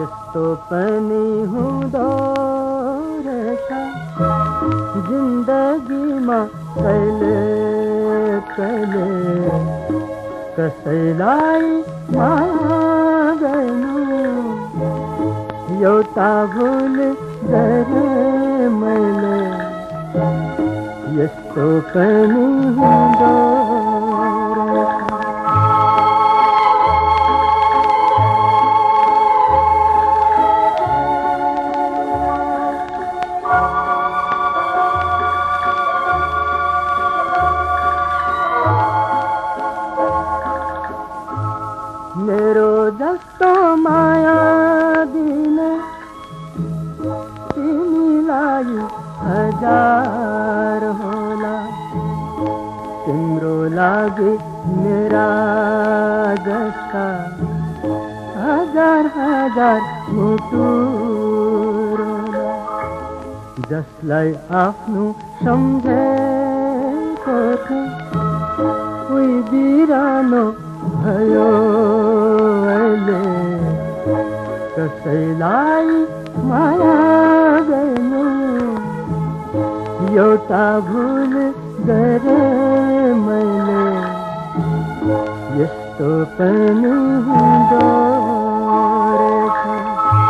यस्तो पनि हुँदो रहेछ जिन्दगीमा कहिले कहिले कसैलाई माया गर्नु एउटा भुल गरे मैले यस्तो पनि हुँदो मेरो जस्तो माया दिने तिमीलाई हजार होला तिम्रो लागि मेरा जस्ता हजार हजार मुटु रोला जसलाई आफ्नो सम्झेको थियो उही बिरानो भयो अहिले कसैलाई माया गर्नु एउटा भुल गरे मैले यस्तो पनि हुँदो रहेछ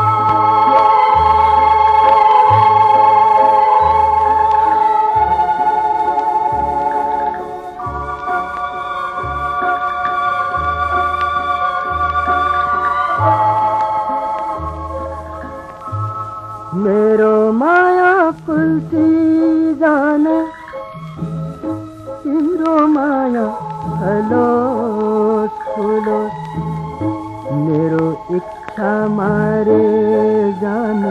मेरो माया कुल्ची जाने तिम्रो माया फलोस् फुलोस् मेरो इच्छा मारे जाने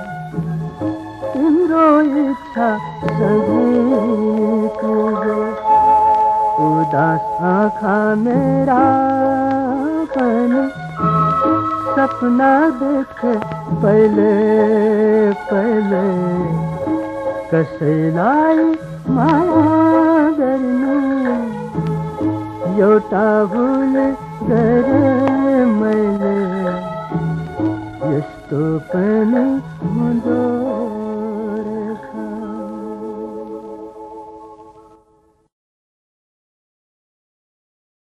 तिम्रो इच्छा सधैँ पुगोस् उदास आँखा मेरा पनि सपना देखे पहले पहले कसैलाई माया गर्नु एउटा भुल गरे मैले यस्तो पनि